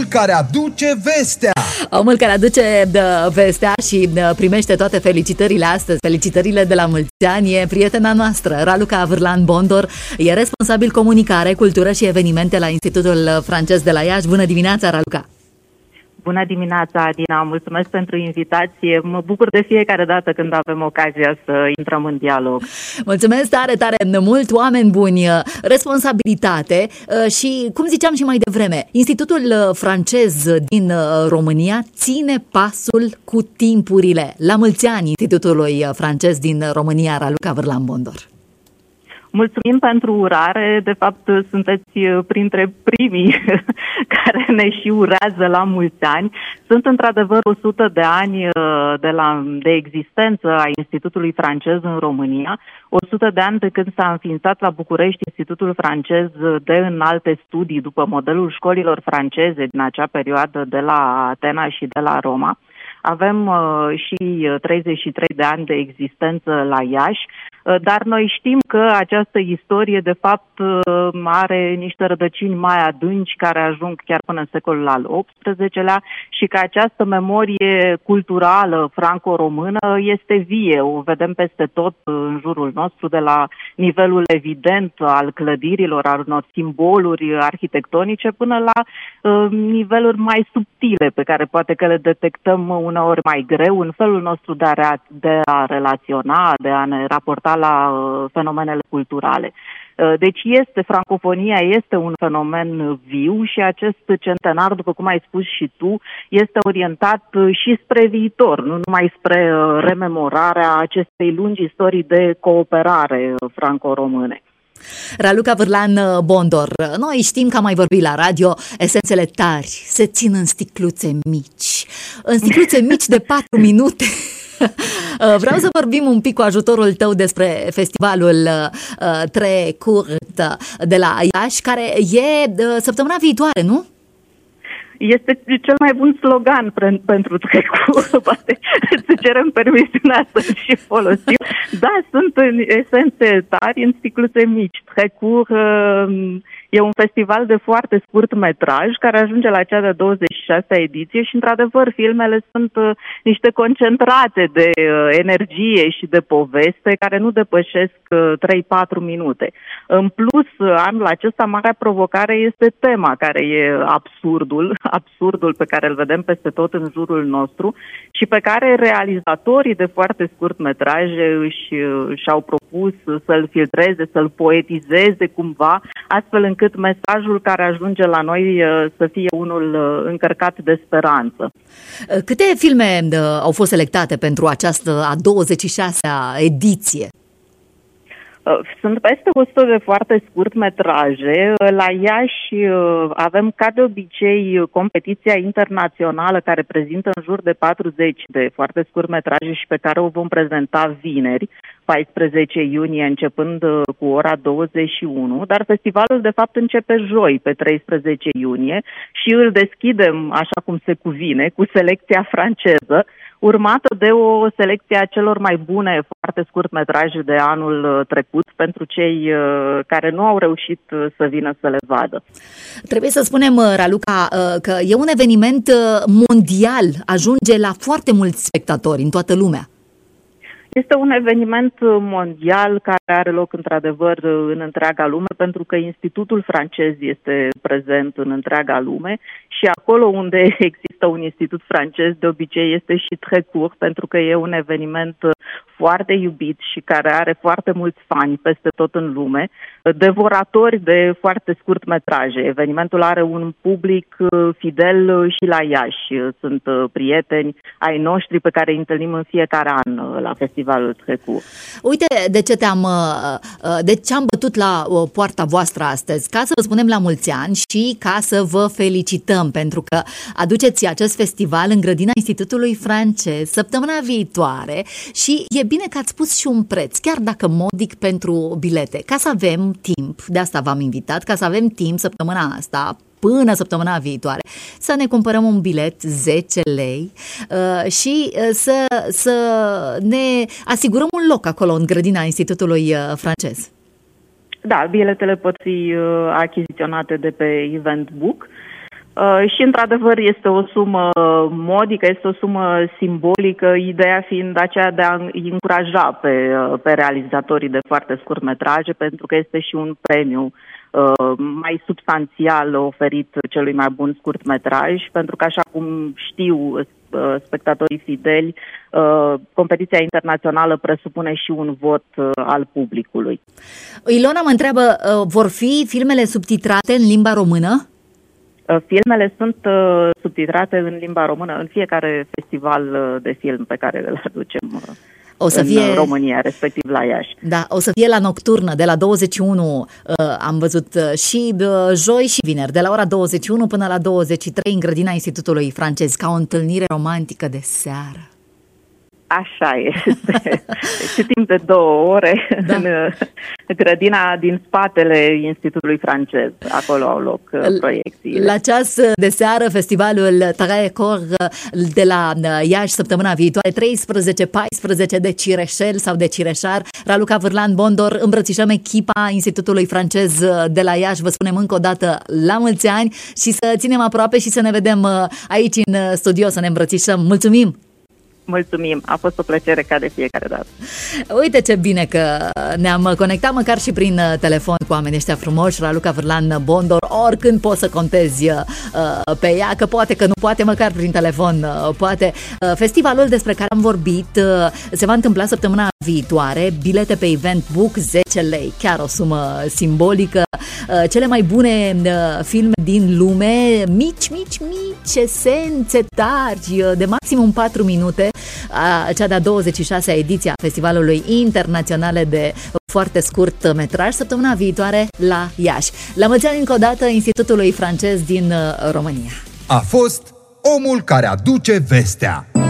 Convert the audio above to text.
care aduce vestea. Omul care aduce vestea și primește toate felicitările astăzi, felicitările de la mulți ani, e prietena noastră, Raluca Vârlan Bondor, e responsabil comunicare, cultură și evenimente la Institutul Francez de la Iași. Bună dimineața, Raluca! Bună dimineața, Adina! Mulțumesc pentru invitație. Mă bucur de fiecare dată când avem ocazia să intrăm în dialog. Mulțumesc tare, tare mult, oameni buni, responsabilitate și, cum ziceam și mai devreme, Institutul Francez din România ține pasul cu timpurile. La mulți ani Institutului Francez din România, Raluca Vârlan Bondor. Mulțumim pentru urare, de fapt sunteți printre primii care ne și urează la mulți ani. Sunt într-adevăr 100 de ani de existență a Institutului Francez în România, 100 de ani de când s-a înființat la București Institutul Francez de înalte studii după modelul școlilor franceze din acea perioadă de la Atena și de la Roma. Avem și 33 de ani de existență la Iași, dar noi știm că această istorie, de fapt, are niște rădăcini mai adânci care ajung chiar până în secolul al XVIII-lea și că această memorie culturală franco-română este vie. O vedem peste tot în jurul nostru, de la nivelul evident al clădirilor, al unor simboluri arhitectonice, până la niveluri mai subtile pe care poate că le detectăm uneori mai greu în felul nostru de a relaționa, de a ne raporta la fenomenele culturale. Deci francofonia este un fenomen viu și acest centenar, după cum ai spus și tu, este orientat și spre viitor, nu numai spre rememorarea acestei lungi istorii de cooperare franco-române. Raluca Vârlan Bondor, noi știm că am mai vorbit la radio, esențele tari se țin în sticluțe mici, de 4 minute. Vreau să vorbim un pic cu ajutorul tău despre festivalul Très Court de la Iași, care e săptămâna viitoare, nu? Este cel mai bun slogan pentru Très. Poate să cerem permisiunea să-l și folosim. Da, sunt în esențe tari în sticluțe mici. Très Court e un festival de foarte scurt metraj care ajunge la cea de 26-a ediție și, într-adevăr, filmele sunt niște concentrate de energie și de poveste care nu depășesc 3-4 minute. În plus, anul acesta, marea provocare este tema, care e absurdul pe care îl vedem peste tot în jurul nostru și pe care realizatorii de foarte scurt metraje și-au propus să-l filtreze, să-l poetizeze cumva, astfel încât mesajul care ajunge la noi să fie unul încărcat de speranță. Câte filme au fost selectate pentru această a 26-a ediție? Sunt peste 100 de foarte scurt metraje. La Iași avem, ca de obicei, competiția internațională care prezintă în jur de 40 de foarte scurt metraje și pe care o vom prezenta vineri, 14 iunie, începând cu ora 21, dar festivalul de fapt începe joi, pe 13 iunie, și îl deschidem, așa cum se cuvine, cu selecția franceză, urmată de o selecție a celor mai bune foarte scurt metraje de anul trecut pentru cei care nu au reușit să vină să le vadă. Trebuie să spunem, Raluca, că e un eveniment mondial, ajunge la foarte mulți spectatori în toată lumea. Este un eveniment mondial care are loc într-adevăr în întreaga lume, pentru că Institutul Francez este prezent în întreaga lume și acolo unde există un institut francez, de obicei este și Très Court, pentru că e un eveniment foarte iubit și care are foarte mulți fani peste tot în lume, devoratori de foarte scurt metraje. Evenimentul are un public fidel și la Iași. Sunt prieteni ai noștri pe care îi întâlnim în fiecare an la festivalul Très Court. Uite de ce am bătut la poarta voastră astăzi, ca să vă spunem la mulți ani și ca să vă felicităm, pentru că aduceți acest festival în grădina Institutului Francez săptămâna viitoare și e bine că ați spus și un preț, chiar dacă modic, pentru bilete, ca să avem timp, de asta v-am invitat, ca să avem timp săptămâna asta, până săptămâna viitoare, să ne cumpărăm un bilet 10 lei și să ne asigurăm un loc acolo în grădina Institutului Francez. Da, biletele pot fi achiziționate de pe Eventbook. Și, într-adevăr, este o sumă modică, este o sumă simbolică, ideea fiind aceea de a încuraja pe realizatorii de foarte scurtmetraje, pentru că este și un premiu mai substanțial oferit celui mai bun scurtmetraj, pentru că, așa cum știu spectatorii fideli, competiția internațională presupune și un vot al publicului. Ilona mă întreabă, vor fi filmele subtitrate în limba română? Filmele sunt subtitrate în limba română în fiecare festival de film pe care îl aducem în România, respectiv la Iași. Da, o să fie la Nocturnă, de la 21, am văzut și joi și vineri, de la ora 21 până la 23 în grădina Institutului Francez, ca o întâlnire romantică de seară. Așa este. Și timp de 2 ore în grădina din spatele Institutului Francez. Acolo au loc proiecțiile. La ceas de seară, festivalul Tareecor de la Iași săptămâna viitoare, 13-14 de Cireșel sau de Cireșar. Raluca Vârlan Bondor, îmbrățișăm echipa Institutului Francez de la Iași. Vă spunem încă o dată la mulți ani și să ținem aproape și să ne vedem aici în studio, să ne îmbrățișăm. Mulțumim! Mulțumim, a fost o plăcere ca de fiecare dată. Uite ce bine că ne-am conectat măcar și prin telefon cu oamenii ăștia frumoși, Raluca Vârlan Bondor, oricând poți să contezi pe ea, că poate, că nu poate, măcar prin telefon poate. Festivalul despre care am vorbit se va întâmpla săptămâna viitoare, bilete pe Eventbook 10 lei, chiar o sumă simbolică, cele mai bune filme din lume, mici esențe tari, de maximum 4 minute, cea de-a 26-a ediție a Festivalului Internaționale de foarte scurt metraj, săptămâna viitoare la Iași. La mulți ani încă o dată Institutului Francez din România. A fost omul care aduce vestea.